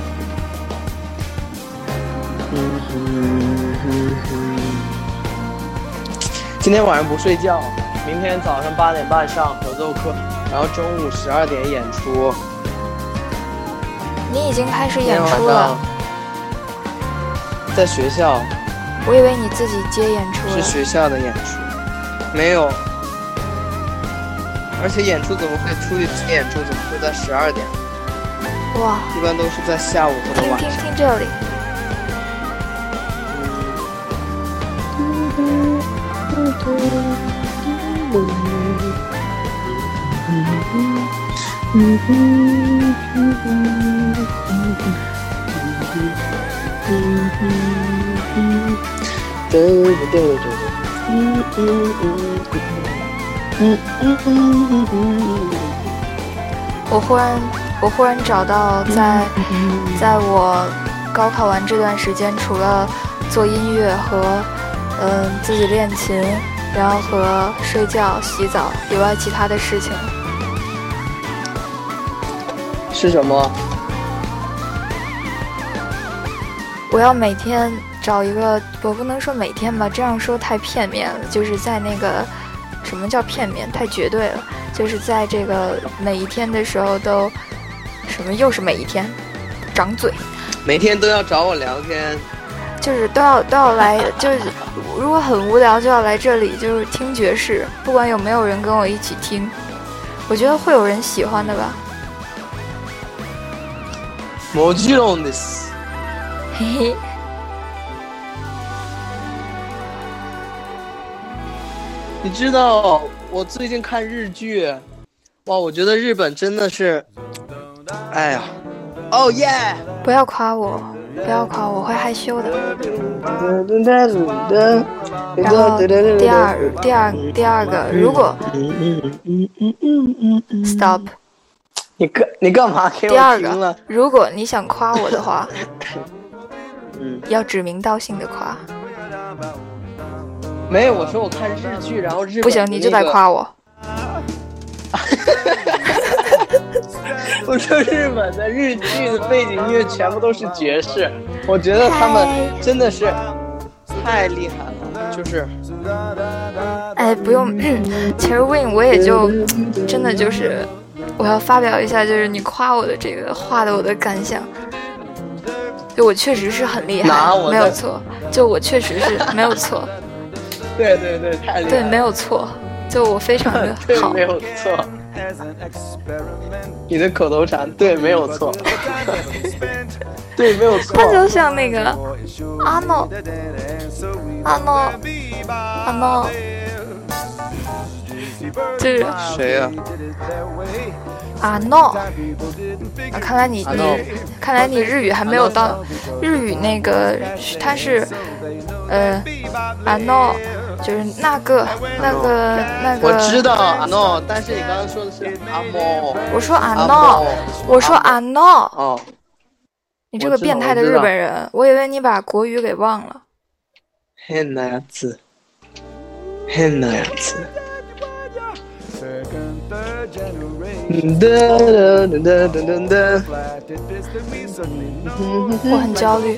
今天晚上不睡觉，明天早上8点半上合奏课，然后中午12点演出。 你已经开始演出了？ 在学校。 我以为你自己接演出了。 是学校的演出，没有。而且演出怎么会出去接演出？怎么会在12点？ 哇！ 一般都是在下午或者晚上。 听这里。我忽然找到在我高考完这段时间，除了做音乐和自己练琴，然后和睡觉洗澡以外，其他的事情是什么？ 我要每天找一个，我不能说每天吧，这样说太片面了，就是在那个什么叫片面，太绝对了，就是在这个每一天的时候都什么又是每一天，长嘴， 每天都要找我聊天， 就是都要来，就是如果很无聊就要来这里，就是听爵士，不管有没有人跟我一起听，我觉得会有人喜欢的吧。 もちろんです。 嘿嘿。 你知道我最近看日剧，哇，我觉得日本真的是，哎呀，哦耶！ 不要夸我，不要夸我，会害羞的。然后第二个，如果 stop。 你干嘛给我停了？ 第二个，如果你想夸我的话，要指名道姓的夸。 没有，我说我看日剧，然后日本、 不行，你就得夸我。 我说日本的日剧的背景音乐全部都是爵士，我觉得他们真的是太厉害了，就是。 哎，不用，其实 Win 我也就真的就是。我要发表一下，就是你夸我的这个话的我的感想。就我确实是很厉害，没有错。就我确实是没有错。 对对对，太厉害了。 对，没有错。就我非常的好。 对，没有错。你的口头禅，对，没有错。对，没有错。 他就像那个阿诺，就是谁呀？ 阿诺。看来你日语还没有到，日语那个他是阿诺，就是那个。 我知道阿诺，但是你刚刚说的是阿莫。 我说阿诺，我说阿诺。 哦， 你这个变态的日本人，我以为你把国语给忘了。 変なやつ。変なやつ。 我很焦虑。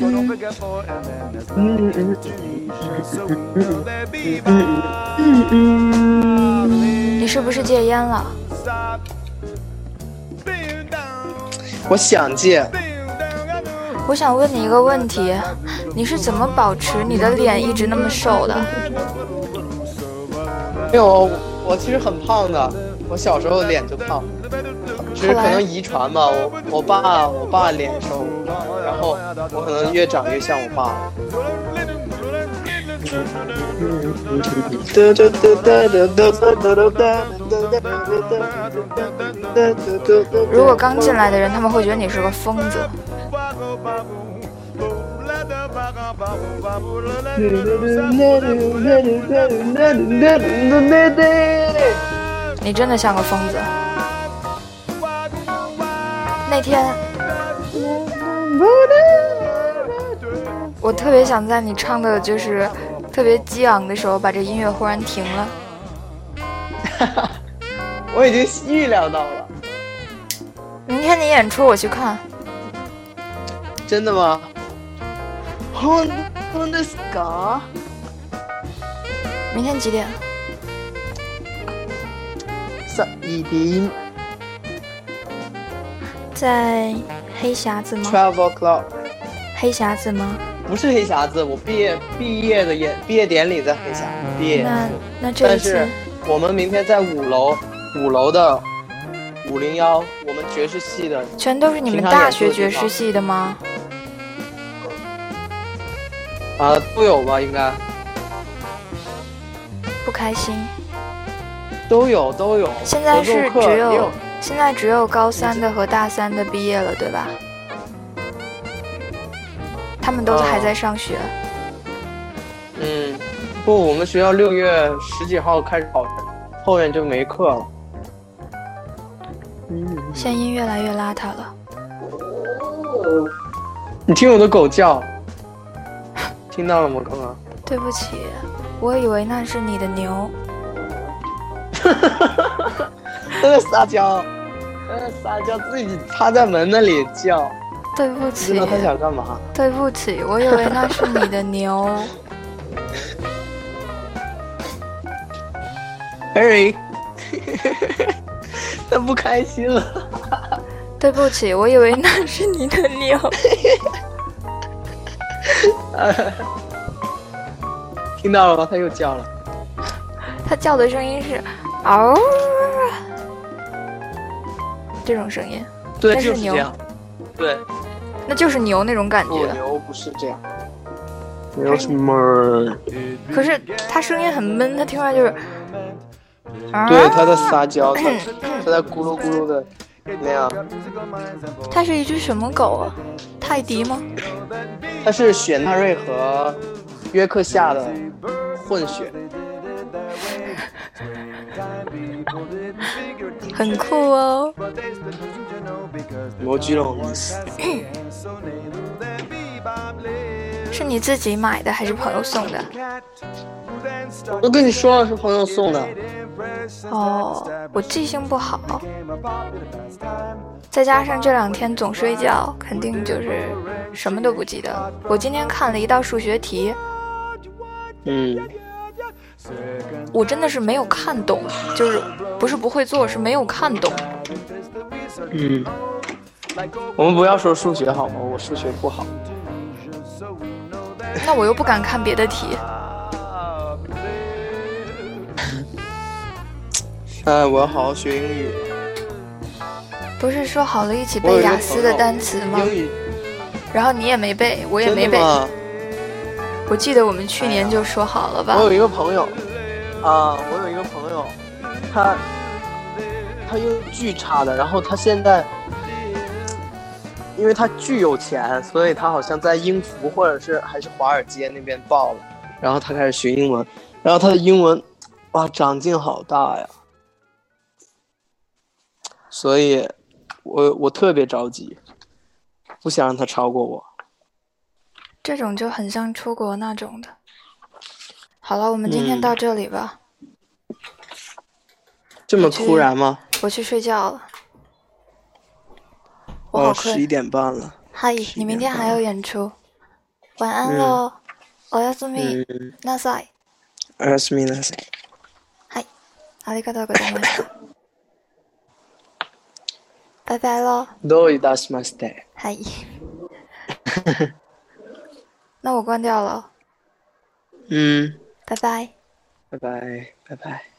你是不是戒烟了？ 我想戒。 我想问你一个问题，你是怎么保持你的脸一直那么瘦的？ 没有， 我其实很胖的，我小时候脸就胖，只是可能遗传吧。我爸脸瘦，然后我可能越长越像我爸。 如果刚进来的人，他们会觉得你是个疯子。你真的像个疯子。那天我特别想在你唱的就是特别激昂的时候把这音乐忽然停了。 我已经预料到了。 明天你演出我去看。 真的吗？本当ですか？ 明天几点 ？12点。 在黑匣子吗 ？12 o'clock。 黑匣子吗？ 不是黑匣子，我毕业典礼在黑匣毕业。 那这一次， 但是我们明天在5楼的501，我们爵士系的。 全都是你们大学爵士系的吗？ 都有吧，应该。 不开心。 都有。 现在只有高3的和大3的毕业了，对吧？他们都还在上学。 不，我们学校6月10几号开始考试，后面就没课了。 现在音越来越邋遢了。 你听我的狗叫。听到了吗？刚刚。 对不起，我以为那是你的牛。 他在撒娇，自己趴在门那里叫。 对不起。 知道他想干嘛？ 对不起，我以为那是你的牛。 Harry， 他不开心了。 对不起，我以为那是你的牛。 听到了吗？他又叫了。 他叫的声音是嗷，这种声音。 对， 那就是这样。对， 那就是牛那种感觉。 牛不是这样。牛是闷。 可是他声音很闷，他听出来就是。 对，他在撒娇，他在咕噜咕噜的那样。 他是一只什么狗啊？泰迪吗？ 他是雪纳瑞和约克夏的混血。 很酷哦。 摩居龙。 是你自己买的还是朋友送的？ 我跟你说了，是朋友送的。 哦，我记性不好，再加上这2天总睡觉，肯定就是什么都不记得。我今天看了一道数学题，我真的是没有看懂，就是不是不会做，是没有看懂。 我们不要说数学好吗？我数学不好。 那我又不敢看别的题。 我要好好学英语。 不是说好了一起背雅思的单词吗？ 英语。 然后你也没背，我也没背。我记得我们去年就说好了吧。 我有一个朋友，他英语巨差的，然后他现在，因为他巨有钱，所以他好像在英孚或者是还是华尔街那边报了，然后他开始学英文，然后他的英文，哇，长进好大呀。所以我特别着急，不想让他超过我。 这种就很像出国那种的。好了，我们今天到这里吧。 这么突然吗？ 我去睡觉了。我好困。 11点半了。 嗨，你明天还有演出。晚安喽。おやすみなさい。 おやすみなさい。 はい。ありがとうございました。拜拜喽。 どういたしまして。 嗨。那我关掉了。 拜拜。 拜。拜拜。